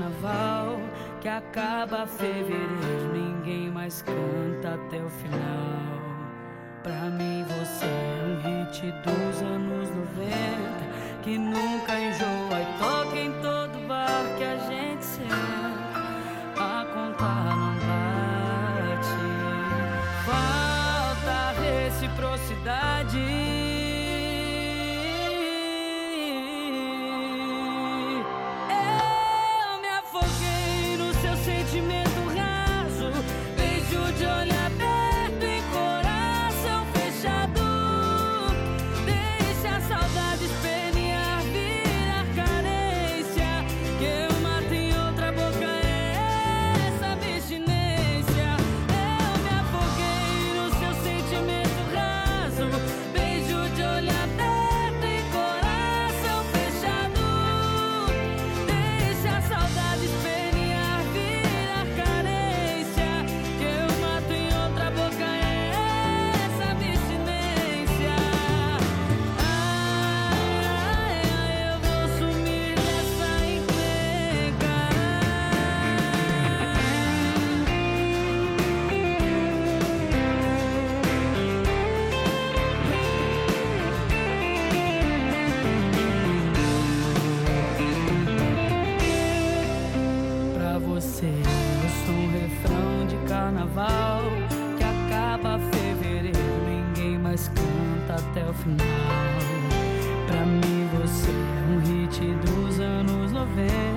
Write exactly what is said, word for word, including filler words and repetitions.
carnaval que acaba fevereiro, ninguém mais canta até o final. Pra mim você é um hit dos anos noventa que nunca enjoa e toca em todo bar que a gente senta. A conta não bate, falta reciprocidade. Sentimento raso, beijo de olho aberto e coração fechado. Deixa a saudade espernear, virar carência, que eu mato em outra boca essa abstinência. Eu me afoguei no seu sentimento raso, beijo de olho aberto e coração fechado. Deixa a saudade espernear, eu sou um refrão de carnaval que acaba fevereiro, ninguém mais canta até o final. Pra mim você é um hit dos anos noventa